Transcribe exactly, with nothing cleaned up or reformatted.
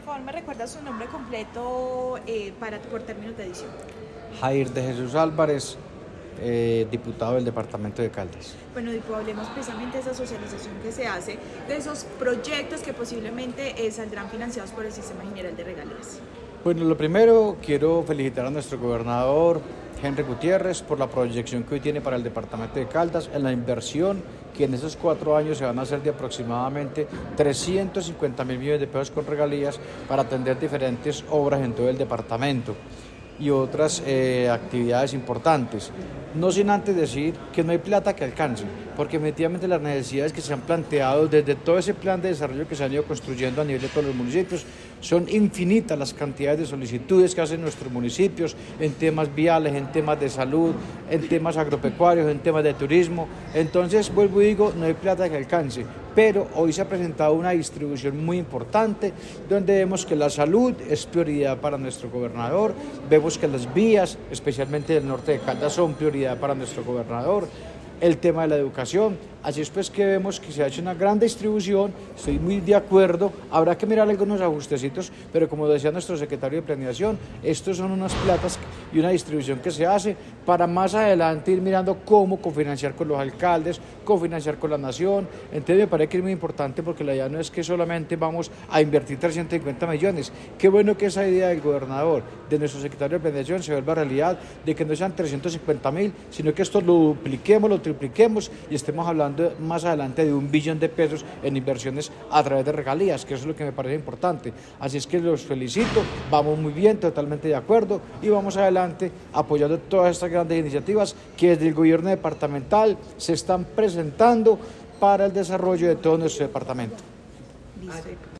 favor me recuerda su nombre completo eh, para por términos de edición. Jair de Jesús Álvarez, eh, diputado del departamento de Caldas. Bueno, Dipo, hablemos precisamente de esa socialización que se hace, de esos proyectos que posiblemente eh, saldrán financiados por el Sistema General de Regalías. Bueno, lo primero, quiero felicitar a nuestro gobernador, Henry Gutiérrez, por la proyección que hoy tiene para el departamento de Caldas, en la inversión que en esos cuatro años se van a hacer de aproximadamente trescientos cincuenta mil millones de pesos con regalías para atender diferentes obras en todo el departamento y otras eh, actividades importantes. No sin antes decir que no hay plata que alcance, porque efectivamente las necesidades que se han planteado desde todo ese plan de desarrollo que se han ido construyendo a nivel de todos los municipios, son infinitas las cantidades de solicitudes que hacen nuestros municipios en temas viales, en temas de salud, en temas agropecuarios, en temas de turismo. Entonces, vuelvo y digo, no hay plata que alcance, pero hoy se ha presentado una distribución muy importante donde vemos que la salud es prioridad para nuestro gobernador, vemos que las vías, especialmente del norte de Caldas, son prioridad para nuestro gobernador, el tema de la educación. Así es pues que vemos que se ha hecho una gran distribución, estoy muy de acuerdo, habrá que mirar algunos ajustecitos, pero como decía nuestro secretario de Planeación, estos son unas platas y una distribución que se hace para más adelante ir mirando cómo cofinanciar con los alcaldes, cofinanciar con la nación. Entonces me parece que es muy importante porque la idea no es que solamente vamos a invertir trescientos cincuenta millones, qué bueno que esa idea del gobernador, de nuestro secretario de Planeación se vuelva realidad, de que no sean trescientos cincuenta mil, sino que esto lo dupliquemos, lo tripliquemos y estemos hablando más adelante de un billón de pesos en inversiones a través de regalías, que eso es lo que me parece importante. Así es que los felicito, vamos muy bien, totalmente de acuerdo y vamos adelante apoyando todas estas grandes iniciativas que desde el gobierno departamental se están presentando para el desarrollo de todo nuestro departamento. Listo.